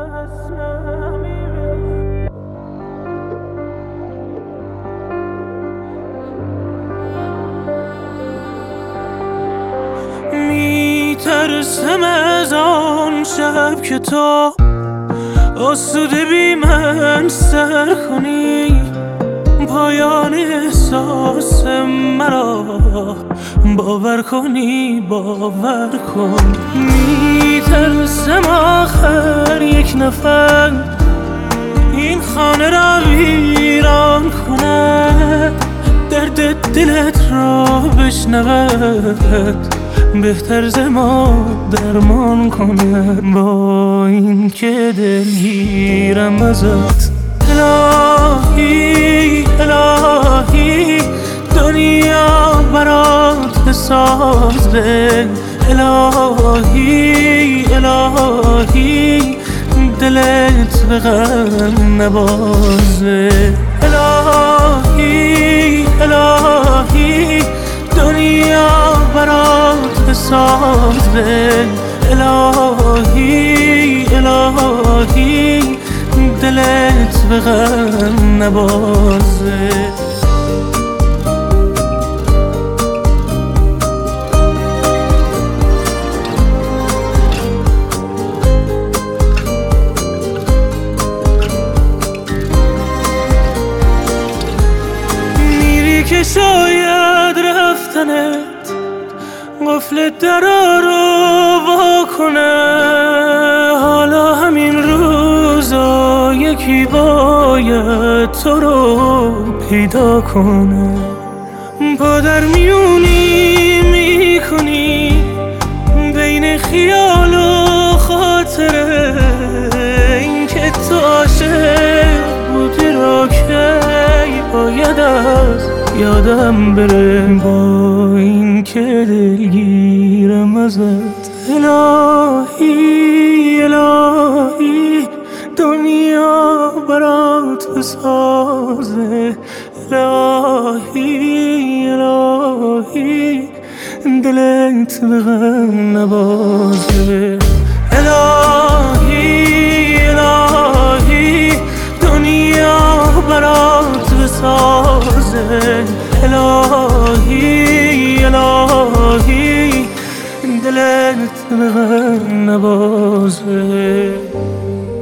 میترسم از آن شب که تو آسوده بی من سر کنی، پایان احساس مرا باور کنی، باور کن. میترسم آخر یک نفر این خانه را ویران کنه، درد دلت را بشنود، بهتر ز ما درمان کنه. با این که دلگیرم ازت الهی، الهی دنیا برات بسازه، الهی، الهی دلت به غم نبازه، الهی، الهی دنیا برات بسازه، الهی، الهی دلت به غم نبازه. میری که شاید رفتنت قفل درا رو وا کنه، حالا همین روزا یکی باید تو رو پیدا کنه. پا در میونی میکنی بین خیال و خاطره، این که تو عاشق بودی را که باید از یادم بره. با این که دلگیرم ازت الهی، الهی دنیا برات بسازه، الهی، الهی دلت به غم نبازه، الهی، الهی دنیا برات بسازه، الهی، الهی دلت به غم نبازه.